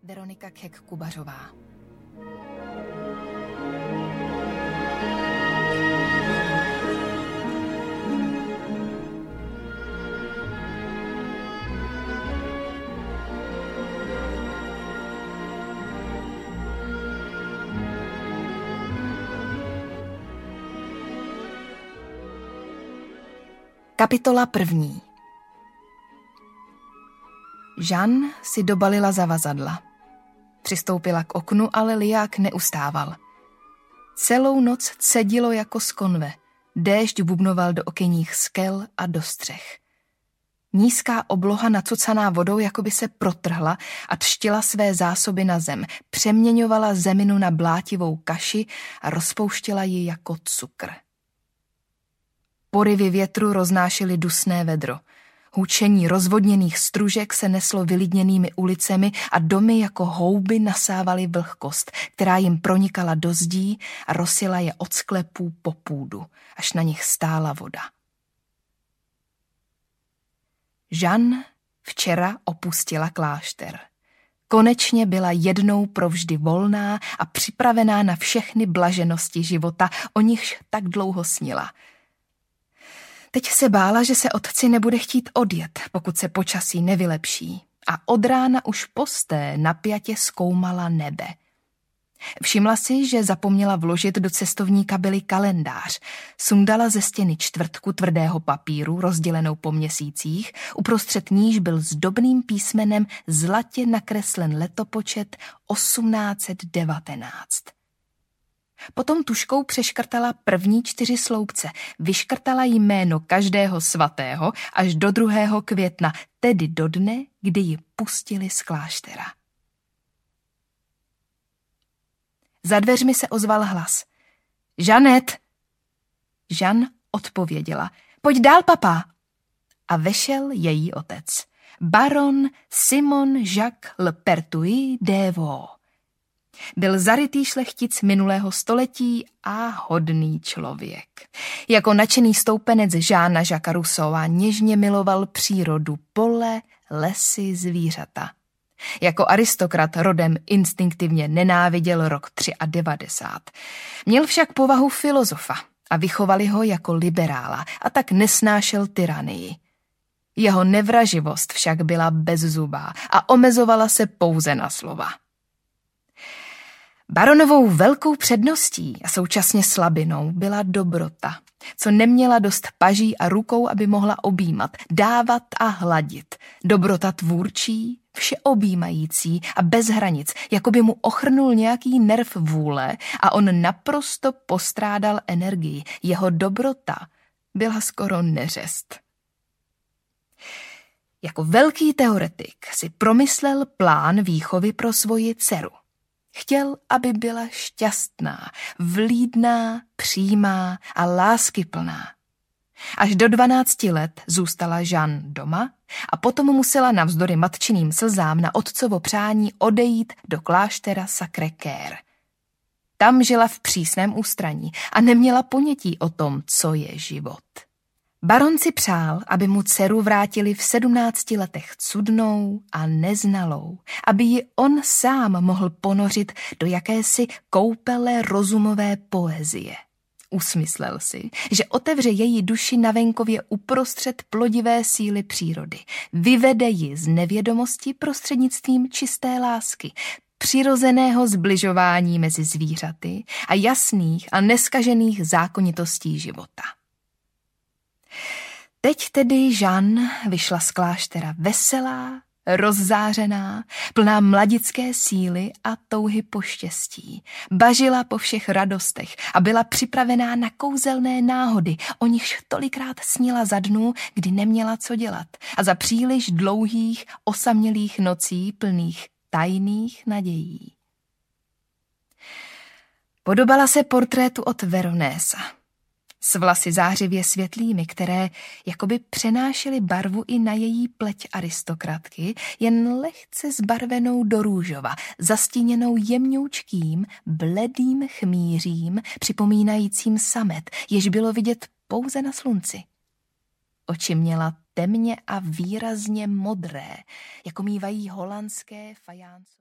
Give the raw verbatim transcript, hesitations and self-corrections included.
Veronika Kek-Kubařová. Kapitola první. Jeanne si dobalila zavazadla. Přistoupila k oknu, ale liják neustával. Celou noc cedilo jako z konve. Déšť bubnoval do okenních skel a do střech. Nízká obloha nacucaná vodou jakoby se protrhla a třtila své zásoby na zem. Přeměňovala zeminu na blátivou kaši a rozpouštěla ji jako cukr. Poryvy větru roznášely dusné vedro. Hučení rozvodněných stružek se neslo vylidněnými ulicemi a domy jako houby nasávaly vlhkost, která jim pronikala do zdí a rozsila je od sklepů po půdu, až na nich stála voda. Jeanne včera opustila klášter. Konečně byla jednou provždy volná a připravená na všechny blaženosti života, o nichž tak dlouho snila. Teď se bála, že se otci nebude chtít odjet, pokud se počasí nevylepší, a od rána už posté napjatě zkoumala nebe. Všimla si, že zapomněla vložit do cestovní kabely kalendář. Sundala ze stěny čtvrtku tvrdého papíru, rozdělenou po měsících, uprostřed níž byl zdobným písmenem zlatě nakreslen letopočet osmnáct devatenáct. Potom tužkou přeškrtala první čtyři sloupce, vyškrtala jméno každého svatého až do druhého května, tedy do dne, kdy ji pustili z kláštera. Za dveřmi se ozval hlas. Žanet! Jeanne odpověděla. Pojď dál, papá! A vešel její otec. Baron Simon Jacques Le Pertuis de Vaux. Byl zarytý šlechtic minulého století a hodný člověk. Jako nadšený stoupenec Jeana Jacquesa Rousseaua něžně miloval přírodu, pole, lesy, zvířata. Jako aristokrat rodem instinktivně nenáviděl rok devadesát tři. Měl však povahu filozofa a vychovali ho jako liberála a tak nesnášel tyranii. Jeho nevraživost však byla bezzubá a omezovala se pouze na slova. Baronovou velkou předností a současně slabinou byla dobrota, co neměla dost paží a rukou, aby mohla objímat, dávat a hladit. Dobrota tvůrčí, všeobjímající a bez hranic, jako by mu ochrnul nějaký nerv vůle a on naprosto postrádal energii. Jeho dobrota byla skoro neřest. Jako velký teoretik si promyslel plán výchovy pro svoji dceru. Chtěl, aby byla šťastná, vlídná, přímá a láskyplná. Až do dvanácti let zůstala Jeanne doma a potom musela navzdory matčiným slzám na otcovo přání odejít do kláštera Sacré-Cœur. Tam žila v přísném ústraní a neměla ponětí o tom, co je život. Baron si přál, aby mu dceru vrátili v sedmnácti letech cudnou a neznalou, aby ji on sám mohl ponořit do jakési koupele rozumové poezie. Usmyslel si, že otevře její duši na venkově uprostřed plodivé síly přírody, vyvede ji z nevědomosti prostřednictvím čisté lásky, přirozeného zbližování mezi zvířaty a jasných a neskažených zákonitostí života. Teď tedy Jeanne vyšla z kláštera veselá, rozzářená, plná mladické síly a touhy po štěstí. Bažila po všech radostech a byla připravená na kouzelné náhody, o nichž tolikrát snila za dnů, kdy neměla co dělat a za příliš dlouhých, osamělých nocí plných tajných nadějí. Podobala se portrétu od Veronésa. S vlasy zářivě světlými, které jakoby přenášely barvu i na její pleť aristokratky, jen lehce zbarvenou do růžova, zastíněnou jemňoučkým, bledým chmířím, připomínajícím samet, jež bylo vidět pouze na slunci. Oči měla temně a výrazně modré, jako mívají holandské fajáncové.